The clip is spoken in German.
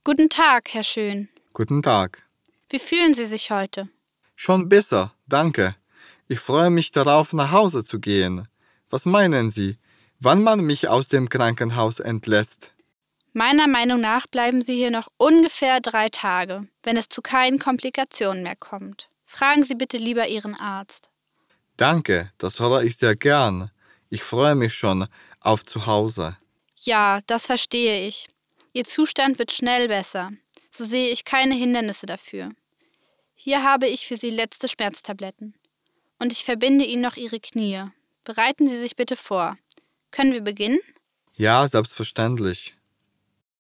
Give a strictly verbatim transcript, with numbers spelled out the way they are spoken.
Guten Tag, Herr Schön. Guten Tag. Wie fühlen Sie sich heute? Schon besser, danke. Ich freue mich darauf, nach Hause zu gehen. Was meinen Sie, wann man mich aus dem Krankenhaus entlässt? Meiner Meinung nach bleiben Sie hier noch ungefähr drei Tage, wenn es zu keinen Komplikationen mehr kommt. Fragen Sie bitte lieber Ihren Arzt. Danke, das höre ich sehr gern. Ich freue mich schon auf zu Hause. Ja, das verstehe ich. Ihr Zustand wird schnell besser. So sehe ich keine Hindernisse dafür. Hier habe ich für Sie letzte Schmerztabletten. Und ich verbinde Ihnen noch Ihre Knie. Bereiten Sie sich bitte vor. Können wir beginnen? Ja, selbstverständlich.